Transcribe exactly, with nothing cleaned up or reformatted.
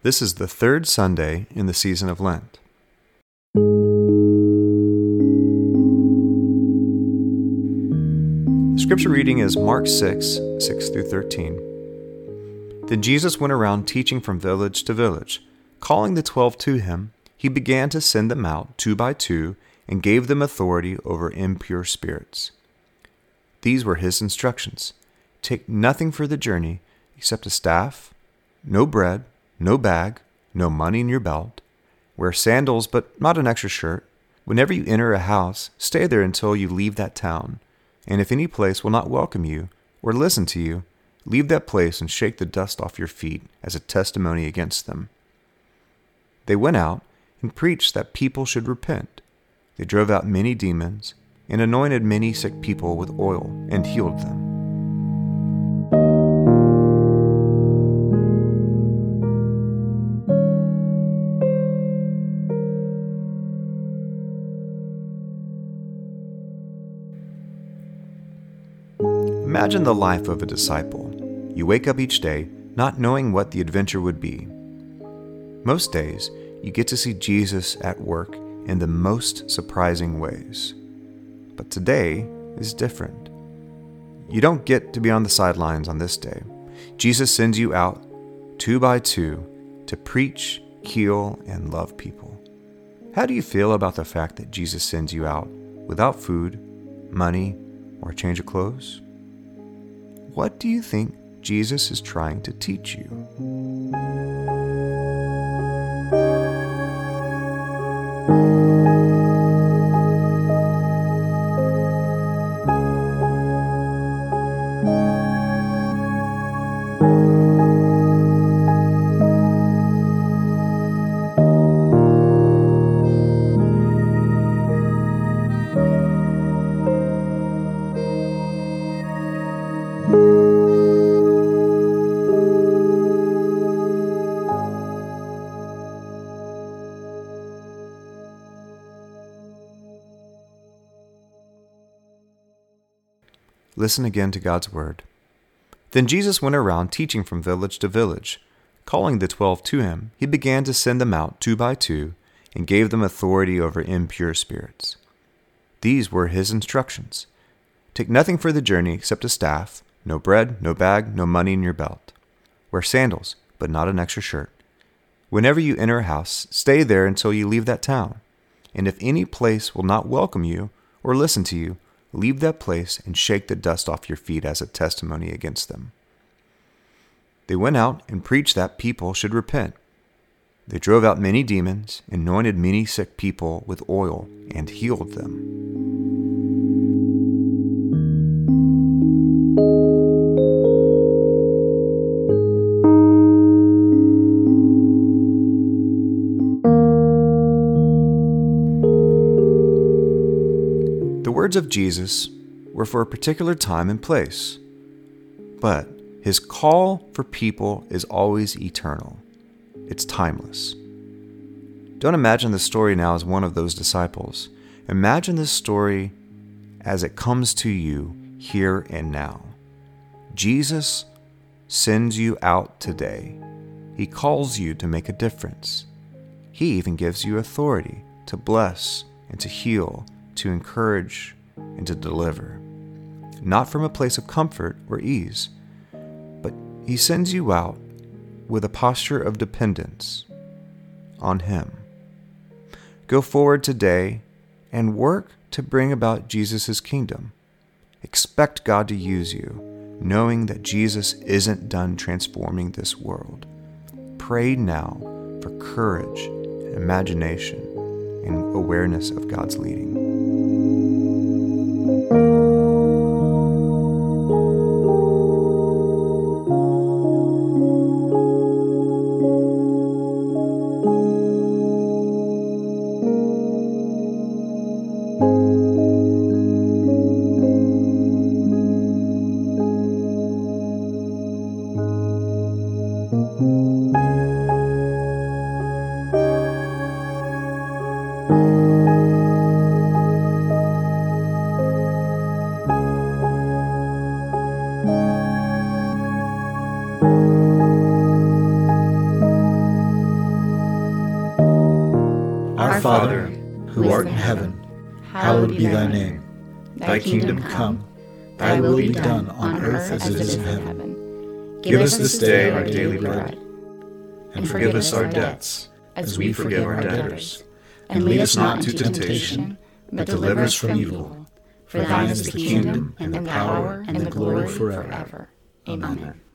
This is the third Sunday in the season of Lent. The scripture reading is Mark six, six through thirteen. Then Jesus went around teaching from village to village. Calling the twelve to him, he began to send them out two by two and gave them authority over impure spirits. These were his instructions. Take nothing for the journey except a staff, no bread, no bag, no money in your belt. Wear sandals, but not an extra shirt. Whenever you enter a house, stay there until you leave that town. And if any place will not welcome you or listen to you, leave that place and shake the dust off your feet as a testimony against them. They went out and preached that people should repent. They drove out many demons and anointed many sick people with oil and healed them. Imagine the life of a disciple. You wake up each day not knowing what the adventure would be. Most days, you get to see Jesus at work in the most surprising ways. But today is different. You don't get to be on the sidelines on this day. Jesus sends you out, two by two, to preach, heal, and love people. How do you feel about the fact that Jesus sends you out without food, money, or a change of clothes? What do you think Jesus is trying to teach you? Listen again to God's word. Then Jesus went around teaching from village to village. Calling the twelve to him, he began to send them out two by two and gave them authority over impure spirits. These were his instructions. Take nothing for the journey except a staff, no bread, no bag, no money in your belt. Wear sandals, but not an extra shirt. Whenever you enter a house, stay there until you leave that town. And if any place will not welcome you or listen to you, leave that place and shake the dust off your feet as a testimony against them. They went out and preached that people should repent. They drove out many demons, anointed many sick people with oil, and healed them. The words of Jesus were for a particular time and place, but his call for people is always eternal. It's timeless. Don't imagine the story now as one of those disciples. Imagine this story as it comes to you here and now. Jesus sends you out today. He calls you to make a difference. He even gives you authority to bless and to heal, to encourage and to deliver. Not from a place of comfort or ease, but he sends you out with a posture of dependence on him. Go forward today and work to bring about Jesus' kingdom. Expect God to use you, knowing that Jesus isn't done transforming this world. Pray now for courage, imagination, and awareness of God's leading. Our Father, who art in heaven, hallowed be thy name. Thy kingdom come, thy will be done on earth as it is in heaven. Give us this day our daily bread, and forgive us our debts, as we forgive our debtors. And lead us not into temptation, but deliver us from evil. For thine is the kingdom, and the power, and the glory forever. Amen.